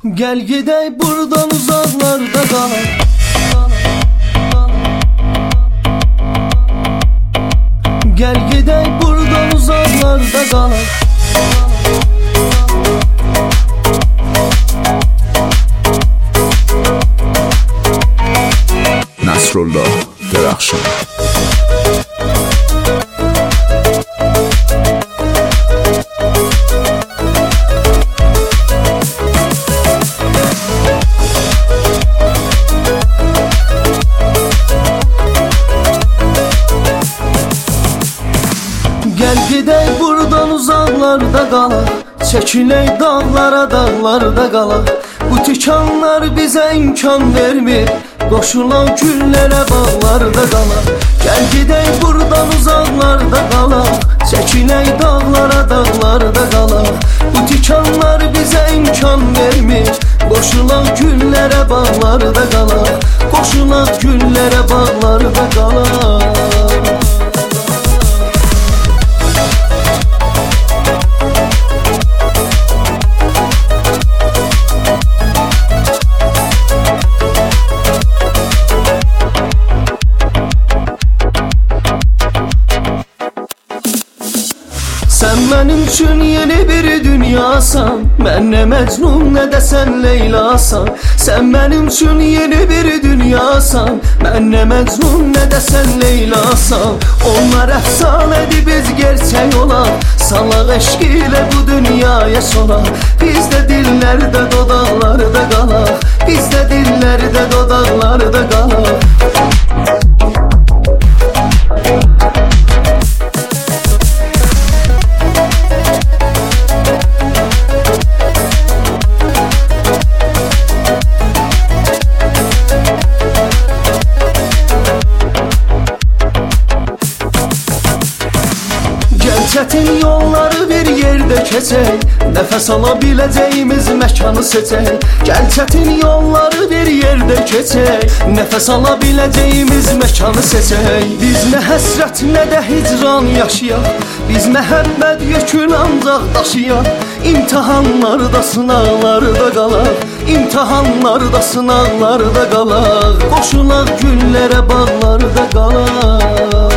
Gel gidey buradan uzaklarda qalaq. Gel gidey buradan uzaklarda qalaq. Nasrullah Derakhshan. Gel gidey buradan uzaklarda qalaq. Çəkilək dağlara, dağlarda qalaq. Bu tikanlar bizə imkan vermir. Qoşulan güllərə, bağlarda qalaq. Gel gidey buradan uzaklarda qalaq. Çəkilək dağlara, dağlarda qalaq. Bu tikanlar bizə imkan vermir. Qoşulan güllərə, bağlarda qalaq. Qoşulan güllərə, bağlarda qalaq. Sen benim üçün yeni bir dünyasan. Mən nə Məcnun, nə də sən Leylasan. Sen benim üçün yeni bir dünyasan. Mən nə Məcnun, nə də sən Leylasan. Onlar əfsanədir, biz gerçək olaq. Salaq eşq ilə bu dünyaya soraq. Bizdə dillərdə, dodaqlarda qalaq. Bizdə dillərdə, dodaqlarda qalaq. Çətin yolları bir yerdə keçək. Nəfəs ala biləcəyimiz məkanı seçək. Gəl çətin yolları bir yerdə keçək. Nəfəs ala biləcəyimiz məkanı seçək. Biz nə həsrət, nə də hicran yaşayaq. Biz məhəbbəd yükün ancaq daşıyaq. İmtihanlarda, sınaqlarda qalaq. İmtihanlarda, sınaqlarda qalaq. Qoşulaq güllərə, bağlarda qalaq.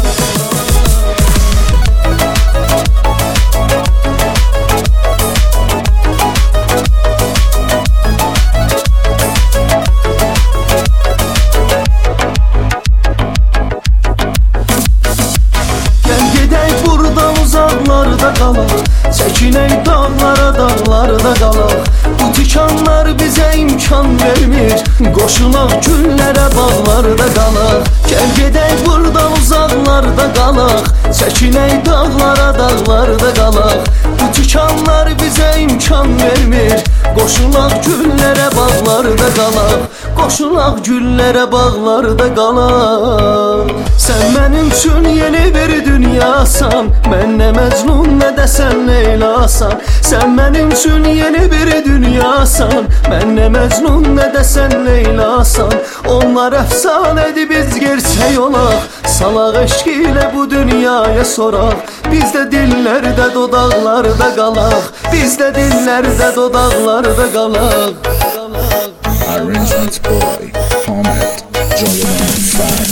Uzaklarda qalaq. Çəkilək dağlara, dağlarda qalaq. Bu tikanlar bizə imkan vermir. Qoşulaq güllərə, bağlarda qalaq. Gəl gedək buradan uzaqlarda qalaq. Çəkilək dağlara, dağlarda qalaq. Bu tikanlar bizə imkan vermir. Qoşulaq güllərə, bağlarda qalaq. Qoşulaq güllərə, bağlarda qalaq. Sen benim üçün yeni bir dünyasan. Mən nə Məcnun, nə də sən Leylasan. Sen benim üçün yeni bir dünyasan. Mən nə Məcnun, nə də sən Leylasan. Onlar əfsanədir, biz gerçək olaq. Salaq eşq ilə bu dünyaya soraq. Bizdə dillərdə, dodaqlarda qalaq. Bizdə dillərdə, dodaqlarda qalaq. Arrangement boy, format, Jolly Fine.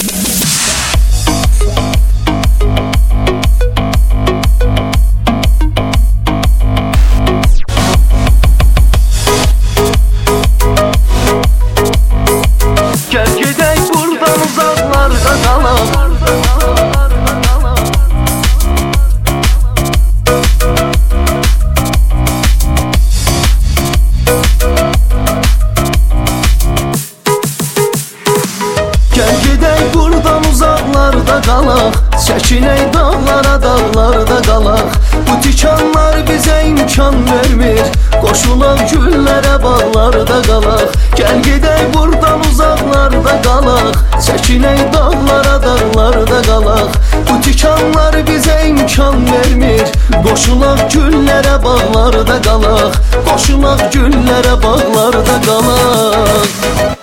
Gel gidək buradan uzaqlarda qalaq. Gel gidək buradan uzaqlarda qalaq. Çəkilək dağlara, dağlarda qalaq. Bu tikanlar bizə imkan vermir. Qoşulaq güllərə, bağlarda qalaq. Gəl gedək buradan uzaqlarda qalaq. Çəkilək dağlara, dağlarda qalaq. Bu tikanlar bizə imkan vermir. Qoşulaq güllərə, bağlarda qalaq. Qoşulaq güllərə, bağlarda qalaq.